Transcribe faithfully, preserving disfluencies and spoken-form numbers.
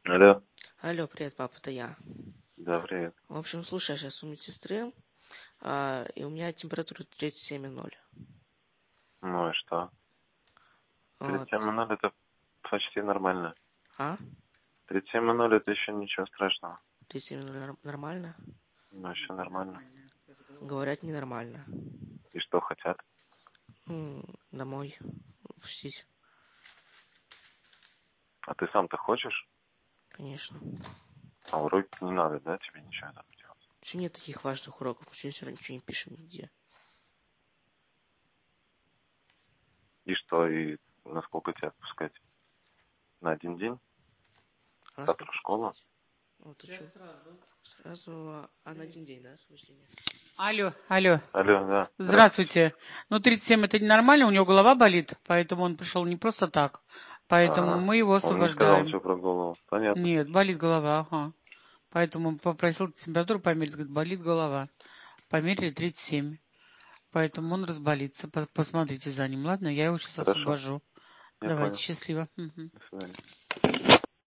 Алло. Алло, привет, пап, это я. Да, привет. В общем, слушай, я сейчас у медсестры, а, и у меня температура тридцать семь и ноль. Ну и что? Вот. тридцать семь и ноль это почти нормально. А? тридцать семь и ноль это еще ничего страшного. тридцать семь и ноль нормально? Ну, еще нормально. Говорят, ненормально. И что хотят? М, Домой пустить, А ты сам-то хочешь? конечно. А уроки не надо, да, тебе ничего там делать? Че нет таких важных уроков? Мы сегодня все равно ничего не пишем нигде. И что, и насколько тебя отпускать? На один день? А Завтра сколько в школу? пустить? Вот, а чё? Сразу, а на один день, да, в смысле нет? Алло, алло. Алло, да. Здравствуйте. Ну, тридцать семь это ненормально, у него голова болит, поэтому он пришел не просто так. Поэтому Ага. мы его Он не сказал освобождаем. ничего про голову. Понятно. Нет, болит голова, ага. Поэтому попросил температуру померить, говорит, болит голова. Померили тридцать семь. Поэтому он разболится. Пос- Посмотрите за ним, ладно? Я его сейчас Хорошо. освобожу. Я Давайте, понял. счастливо. Мгм. До свидания.